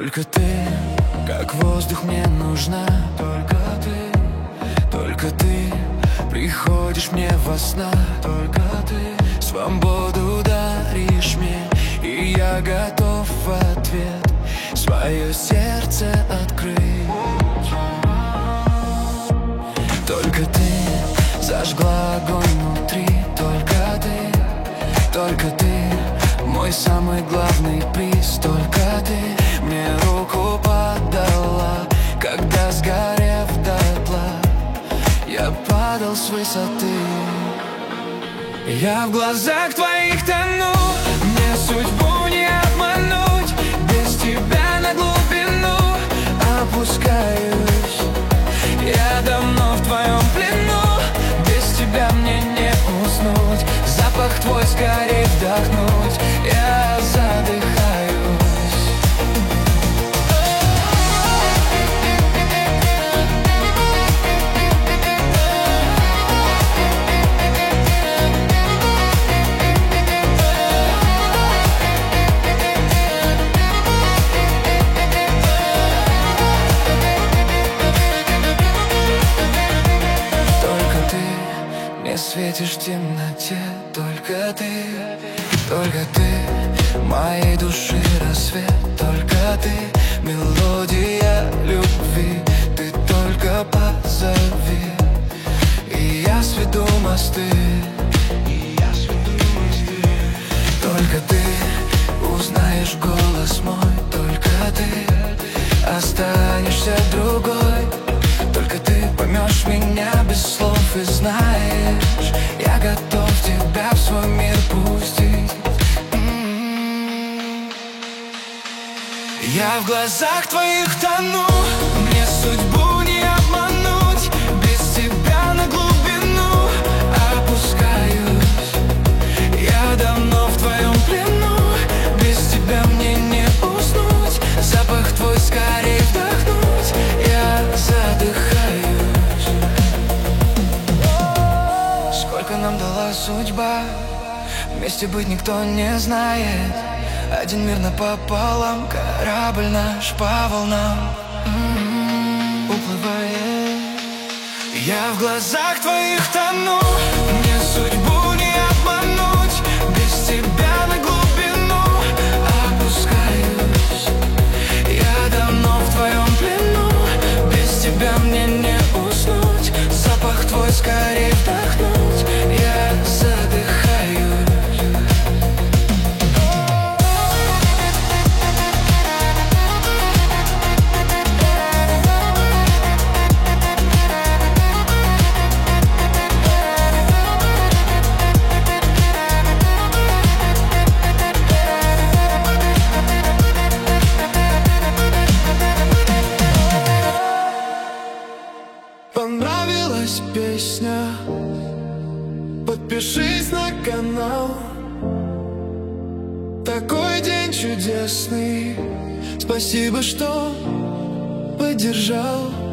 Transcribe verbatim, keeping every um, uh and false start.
Только ты, как воздух, мне нужна. Только ты, только ты приходишь мне во снах. Только ты свободу даришь мне, и я готов в ответ свое сердце открыть. Только ты зажгла огонь внутри. Только ты, только ты мой самый главный приз. Только ты мне руку подала, когда, сгорев дотла, я падал с высоты. Я в глазах твоих тону, мне судьбу не обмануть. Без тебя на глубину опускаюсь. Я давно в твоем плену, без тебя мне не уснуть. Запах твой скорее вдохнуть, я задыхаюсь. Светишь в темноте, только ты, только ты моей души рассвет. Только ты, мелодия любви, ты только позови, и я сведу мосты. Только ты узнаешь голос мой, только ты останешься другой. Только ты поймешь меня без слов и знаешь, я готов тебя в свой мир пустить. м-м-м. Я в глазах твоих тону, мне судьбу не обмануть. Без тебя на глубину опускаюсь. Я давно в твоем плену, без тебя мне не уснуть. Запах твой скорее вдохнуть, я задыхаюсь. Сколько нам дала судьба, вместе быть никто не знает. Один мир напополам, корабль наш по волнам м-м-м, уплывает. Я в глазах твоих тону, мне судьбу не обмануть. Без тебя на глубину опускаюсь. Я давно в твоем плену, без тебя мне не уснуть. Запах твой скорее вдохнуть, я задыхаюсь. Понравилась песня? Подпишись на канал. Такой день чудесный, спасибо, что поддержал.